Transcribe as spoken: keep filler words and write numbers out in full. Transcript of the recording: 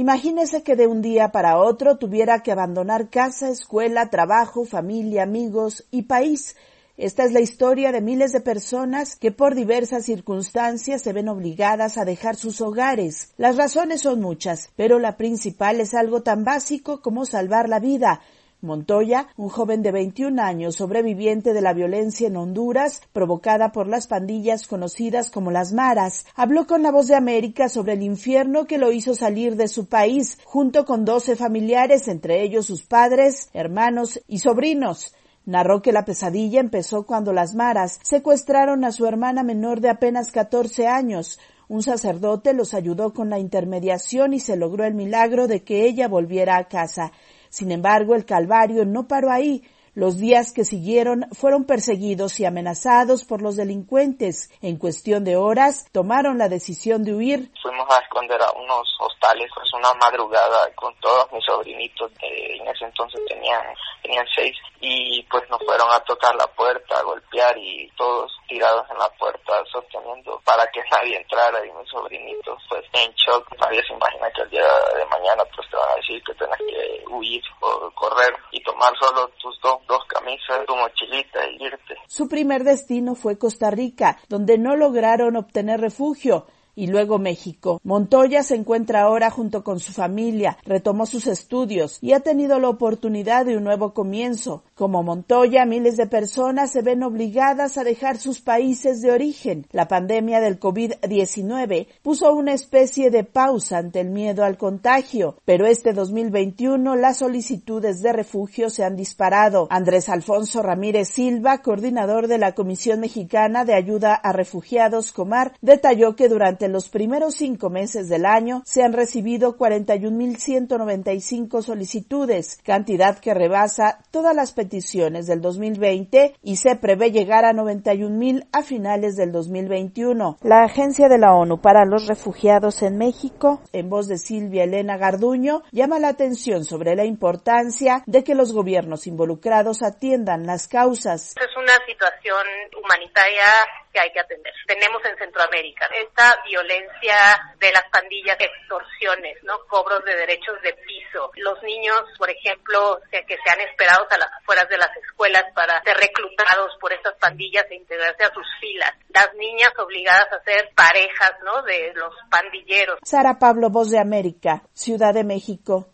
Imagínese que de un día para otro tuviera que abandonar casa, escuela, trabajo, familia, amigos y país. Esta es la historia de miles de personas que por diversas circunstancias se ven obligadas a dejar sus hogares. Las razones son muchas, pero la principal es algo tan básico como salvar la vida. Montoya, un joven de veintiún años, sobreviviente de la violencia en Honduras, provocada por las pandillas conocidas como las maras, habló con La Voz de América sobre el infierno que lo hizo salir de su país, junto con doce familiares, entre ellos sus padres, hermanos y sobrinos. Narró que la pesadilla empezó cuando las maras secuestraron a su hermana menor de apenas catorce años. Un sacerdote los ayudó con la intermediación y se logró el milagro de que ella volviera a casa. Sin embargo, el calvario no paró ahí. Los días que siguieron fueron perseguidos y amenazados por los delincuentes. En cuestión de horas, tomaron la decisión de huir. Fuimos a esconder a unos hostales, pues una madrugada con todos mis sobrinitos, que en ese entonces tenían, tenían seis, y pues nos fueron a tocar la puerta, a golpear, y todos tirados en la puerta, sosteniendo para que nadie entrara, y mis sobrinitos pues en shock. Nadie se imagina que el día de mañana pues te van a decir que tenés que huir o correr y tomar solo tus dos dos camisas, tu mochilita y irte. Su primer destino fue Costa Rica, donde no lograron obtener refugio, y luego México. Montoya se encuentra ahora junto con su familia, retomó sus estudios y ha tenido la oportunidad de un nuevo comienzo. Como Montoya, miles de personas se ven obligadas a dejar sus países de origen. La pandemia del covid diecinueve puso una especie de pausa ante el miedo al contagio, pero este dos mil veintiuno las solicitudes de refugio se han disparado. Andrés Alfonso Ramírez Silva, coordinador de la Comisión Mexicana de Ayuda a Refugiados Comar, detalló que durante en los primeros cinco meses del año se han recibido cuarenta y un mil ciento noventa y cinco solicitudes, cantidad que rebasa todas las peticiones del dos mil veinte y se prevé llegar a noventa y un mil a finales del dos mil veintiuno. La Agencia de la ONU para los Refugiados en México, en voz de Silvia Elena Garduño, llama la atención sobre la importancia de que los gobiernos involucrados atiendan las causas. Es una situación humanitaria que hay que atender. Tenemos en Centroamérica esta violencia de las pandillas, extorsiones, ¿no? Cobros de derechos de piso. Los niños, por ejemplo, que sean esperados a las afueras de las escuelas para ser reclutados por estas pandillas e integrarse a sus filas. Las niñas obligadas a ser parejas, ¿no? De los pandilleros. Sara Pablo, Voz de América, Ciudad de México.